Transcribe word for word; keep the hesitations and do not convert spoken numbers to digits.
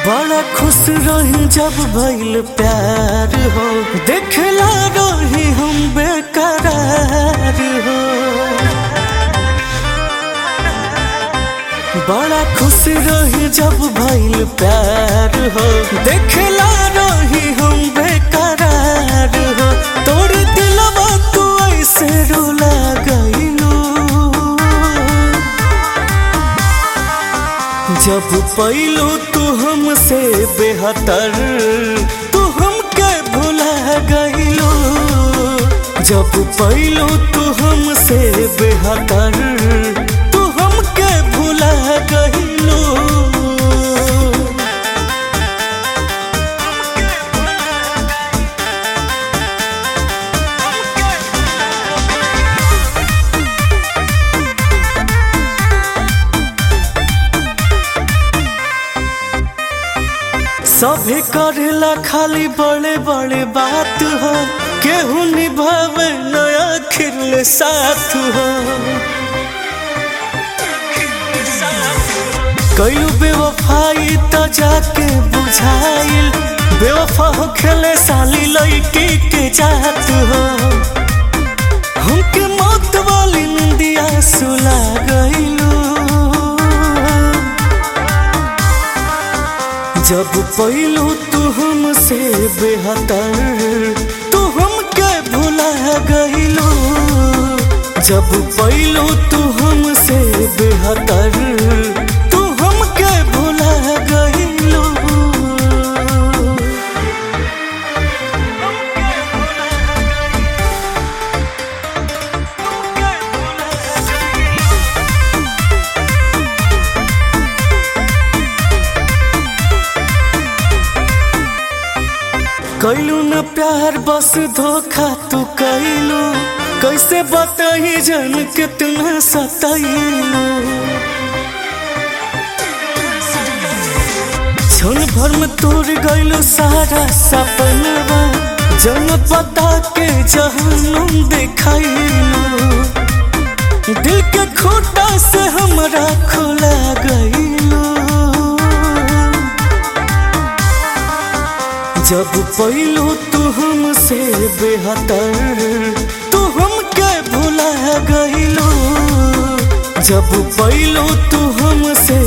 बड़ा खुश रही जब भइल प्यार हो, देखला रही हम बेकरार हो। बड़ा खुश रही जब भइल प्यार हो, देखला रही हम बेकरार हो। तोड़ दिलवा तू ऐसे रुला गइलू, जब पइलू तू हमसे बेहतर तू हमके भुला गइलू। जब पइलू तू हमसे बेहतर तू हमके भुला गइलू। सभी करेला खाली बड़े बड़े बात हो, केहू निभावे नया खिले साथ हो। कई बेवफाई तो जाके बुझाइल, बेवफा हो खेले साली लड़की के जात हो। हमके मौत वाली निंदिया सुला गइलू, जब पइलू तू हमसे बेहतर तू हमके भुला गइलू। जब पइलू तू हमसे बेहतर तू हमके भुला गइलू। कैलू न प्यार बस धोखा तू कैलू, कैसे बताई जन कितना सताइलू। क्षण भर में तोड़ गइलू सारा सपनवा, जन पता के जहन्नुम दिखाइलू। दिल के खोटा से हमरा खुला गइलू, जब पइलू तू हमसे बेहतर तू हमके भुला गइलू। जब पइलू तू हमसे